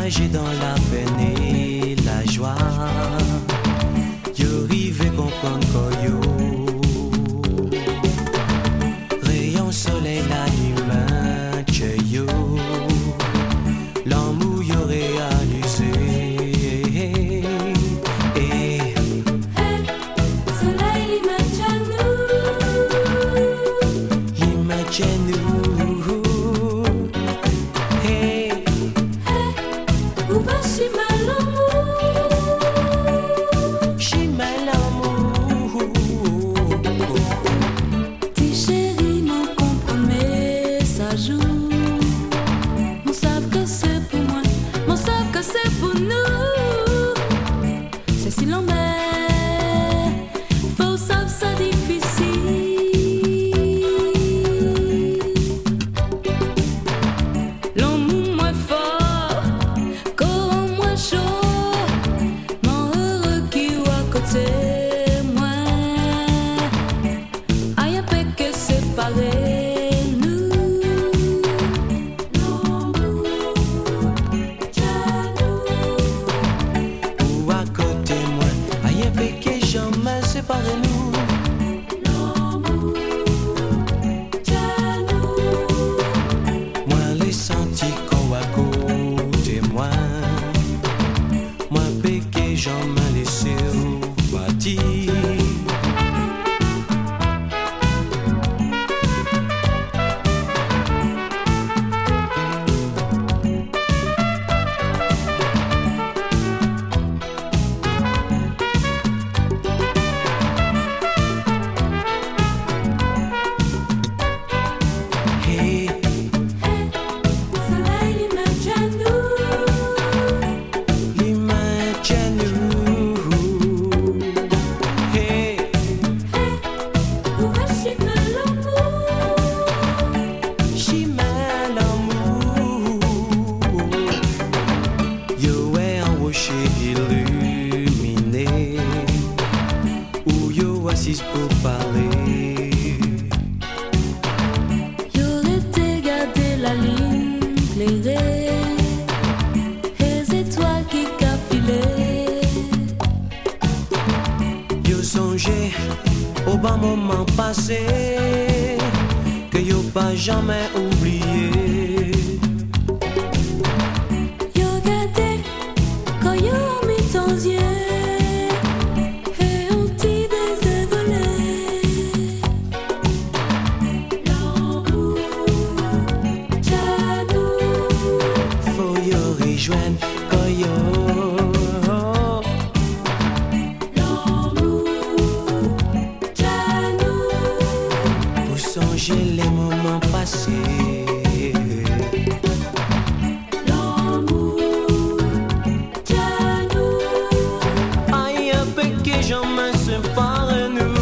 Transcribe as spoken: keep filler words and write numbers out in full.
partager dans la peine et la joie. Yo rive comprendre que yo rayon soleil l'anime que yo l'amour yo réalisé. Hey, soleil l'imagine nous, l'imagine nous. Hey, hey, où va si mal l'amour? j'ai mal amour. Tes chéris m'ont compromis, ça joue. M'en savent que c'est pour moi, m'en savent que c'est pour nous. C'est si l'on met, faut savoir ça difficile. L'amour moins fort, corps moins chaud, mon heureux qui ou à côté moi. Aïe, peu que séparer nous. L'amour, jaloux. Ou à côté moi, aïe péché jamais séparé nous. L'amour, jaloux. Moi les sentis qu'on à côté moi. Moi péché jamais laissé au bâti. Hey, Soleil l'imagine nous, l'imagine nous. Hey, où va si mal l'amour? j'ai mal amour. Yo est un rocher illuminé où yo assis pour parler. Y'aurait été gardé la ligne éclairée, les étoiles qui cafilaient. Yo songé au bon moment passé que yo pas jamais oublié. Yo gardé quand yo mis ton yeux et on t'y désolé. L'amour, jaloux. Faut yo rejoindre quand yo L'amour, jaloux. pour songer les moments passés. L'amour, jaloux. Aïe, un peu que jamais séparé nous.